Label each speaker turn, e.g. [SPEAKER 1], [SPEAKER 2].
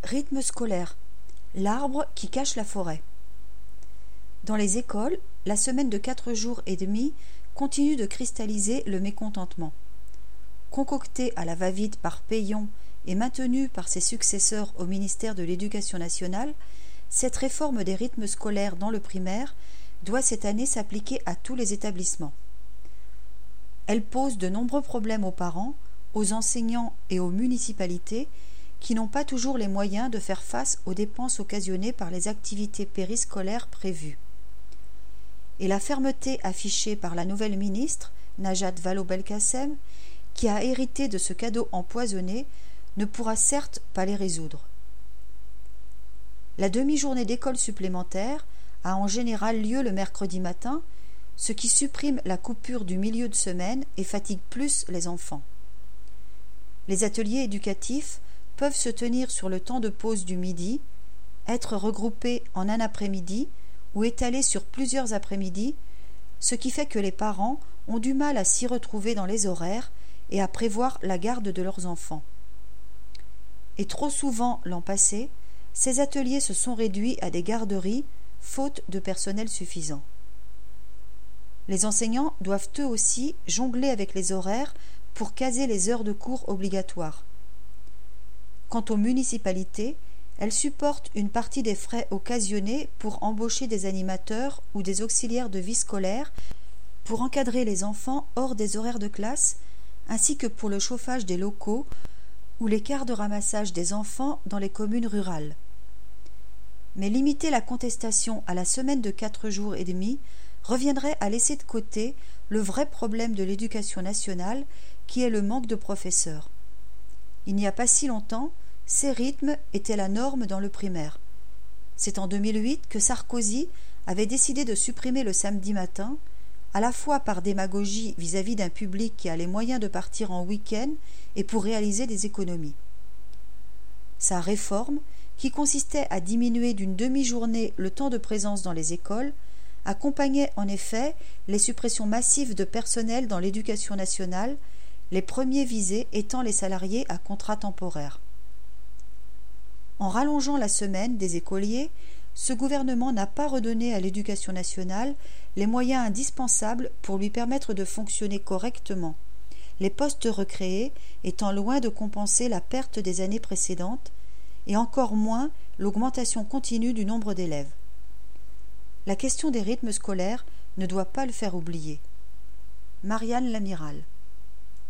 [SPEAKER 1] Rythme scolaire, l'arbre qui cache la forêt. Dans les écoles, la semaine de 4 jours et demi continue de cristalliser le mécontentement. Concoctée à la va-vite par Peillon et maintenue par ses successeurs au ministère de l'Éducation nationale, cette réforme des rythmes scolaires dans le primaire doit cette année s'appliquer à tous les établissements. Elle pose de nombreux problèmes aux parents, aux enseignants et aux municipalités qui n'ont pas toujours les moyens de faire face aux dépenses occasionnées par les activités périscolaires prévues. Et la fermeté affichée par la nouvelle ministre, Najat Vallaud-Belkacem, qui a hérité de ce cadeau empoisonné, ne pourra certes pas les résoudre. La demi-journée d'école supplémentaire a en général lieu le mercredi matin, ce qui supprime la coupure du milieu de semaine et fatigue plus les enfants. Les ateliers éducatifs peuvent se tenir sur le temps de pause du midi, être regroupés en un après-midi ou étalés sur plusieurs après-midi, ce qui fait que les parents ont du mal à s'y retrouver dans les horaires et à prévoir la garde de leurs enfants. Et trop souvent, l'an passé, ces ateliers se sont réduits à des garderies, faute de personnel suffisant. Les enseignants doivent eux aussi jongler avec les horaires pour caser les heures de cours obligatoires. Quant aux municipalités, elles supportent une partie des frais occasionnés pour embaucher des animateurs ou des auxiliaires de vie scolaire pour encadrer les enfants hors des horaires de classe, ainsi que pour le chauffage des locaux ou les quarts de ramassage des enfants dans les communes rurales. Mais limiter la contestation à la semaine de 4 jours et demi reviendrait à laisser de côté le vrai problème de l'éducation nationale qui est le manque de professeurs. Il n'y a pas si longtemps, ces rythmes étaient la norme dans le primaire. C'est en 2008 que Sarkozy avait décidé de supprimer le samedi matin, à la fois par démagogie vis-à-vis d'un public qui a les moyens de partir en week-end et pour réaliser des économies. Sa réforme, qui consistait à diminuer d'une demi-journée le temps de présence dans les écoles, accompagnait en effet les suppressions massives de personnel dans l'éducation nationale, les premiers visés étant les salariés à contrat temporaire. En rallongeant la semaine des écoliers, ce gouvernement n'a pas redonné à l'éducation nationale les moyens indispensables pour lui permettre de fonctionner correctement, les postes recréés étant loin de compenser la perte des années précédentes, et encore moins l'augmentation continue du nombre d'élèves. La question des rythmes scolaires ne doit pas le faire oublier. Marianne Lamiral.